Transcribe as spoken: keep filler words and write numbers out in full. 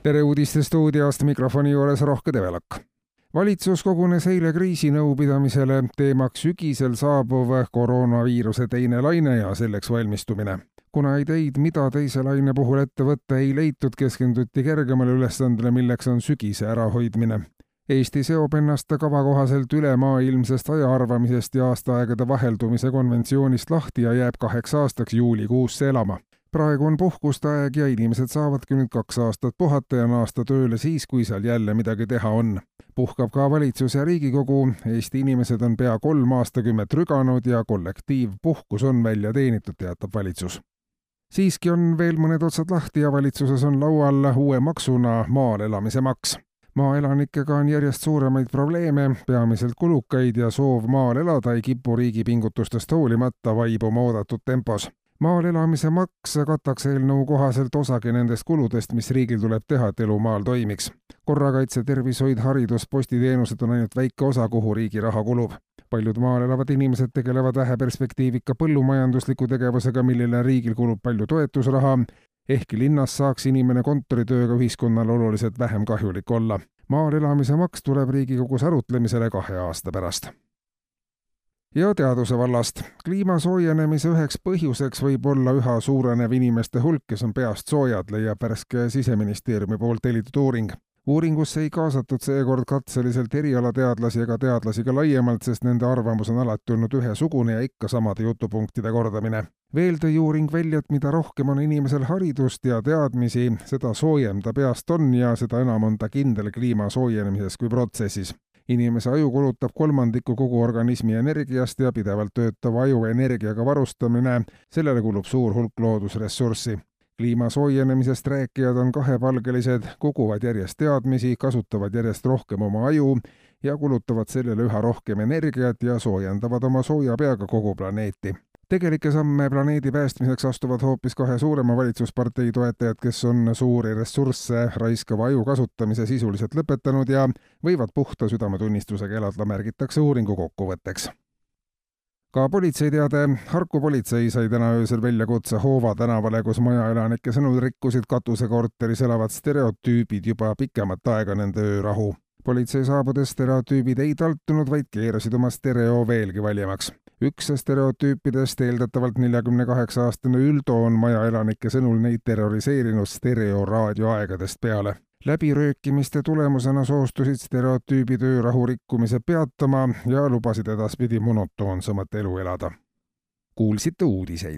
tere uudiste stuudiost, mikrofoni juures Rohke Develak. Valitsus kogunes eile kriisinõupidamisele teemaks sügisel saabuv koroonaviiruse teine laine ja selleks valmistumine. Kuna ideid, mida teise laine puhul ette võtta ei leitud, keskenduti kergemale ülesandele, milleks on sügise ärahoidmine. Eesti seob ennast kava kohaselt ülemaailmsest ajaarvamisest ja aastaaegade vaheldumise konventsioonist lahti ja jääb kaheks aastaks juulikuusse elama. Praegu on puhkuste aeg ja inimesed saavadki nüüd kaks aastat puhata ja naasta tööle siis, kui seal jälle midagi teha on. Puhkab ka valitsus ja Riigikogu, Eesti inimesed on pea kolm aastakümmet rüganud ja kollektiivpuhkus on välja teenitud, teatab valitsus. Siiski on veel mõned otsad lahti ja valitsuses on laual uue maksuna maal elamise maks. Maaelanikega on järjest suuremaid probleeme, peamiselt kulukaid ja soov maal elada ei kipu riigi pingutustest hoolimata vaibuma oodatud tempos. Maal elamise maks kataks eelnõu kohaselt osagi nendest kuludest, mis riigil tuleb teha, et elu maal toimiks. Korrakaitse, tervishoid, haridus, postiteenused on ainult väike osa, kuhu riigi raha kulub. Paljud maal elavad inimesed tegelevad väheperspektiivika põllumajandusliku tegevusega, millele riigil kulub palju toetusraha, ehkki linnas saaks inimene kontoritööga ühiskonnal oluliselt vähem kahjulik olla. Maal elamise maks tuleb Riigikogus arutlemisele kahe aasta pärast. Ja teaduse vallast. Kliima soojenemise üheks põhjuseks võib olla üha suurenev inimeste hulk, kes on peast soojad, leiab värske Siseministeeriumi poolt tellitud uuring. Uuringusse ei kaasatud seekord katseliselt erialateadlasi ega teadlasi ka laiemalt, sest nende arvamus on alati olnud ühesugune ja ikka samade jutupunktide kordamine. Veel tõi uuring välja, et mida rohkem on inimesel haridust ja teadmisi, seda soojem ta peast on ja seda enam on ta kindel kliima soojenemises kui protsessis. Inimese aju kulutab kolmandiku kogu organismi energiast ja pidevalt töötava aju energiaga varustamine, sellele kulub suur hulk loodusressurssi. Kliima soojenemisest rääkijad on kahepalgelised, koguvad järjest teadmisi, kasutavad järjest rohkem oma aju ja kulutavad sellele üha rohkem energiat ja soojendavad oma sooja peaga kogu planeeti. Tegelike samme planeedi päästmiseks astuvad hoopis kahe suurema valitsuspartei toetajad, kes on suuri ressursse raiskava aju kasutamise sisuliselt lõpetanud ja võivad puhta südametunnistusega elada, märgitakse uuringu kokkuvõtteks. Ka politseiteade. Harku politsei sai täna öösel väljakutse Hoova tänavale, kus majaelanike sõnul rikkusid katusekorteris elavad stereotüübid juba pikemat aega nende öörahu. Politsei saabudes stereotüübid ei taltunud, vaid keerasid oma stereo veelgi valjemaks. Üks stereotüüpidest, eeldatavalt neljakümne kaheksa aastane Üldo, on majaelanike sõnul neid terroriseerinud stereoraadioaegadest peale. Läbiröökimiste tulemusena soostusid stereotüübid öörahu rikkumise peatama ja lubasid edaspidi monotoonsamat elu elada. Kuulsite uudiseid.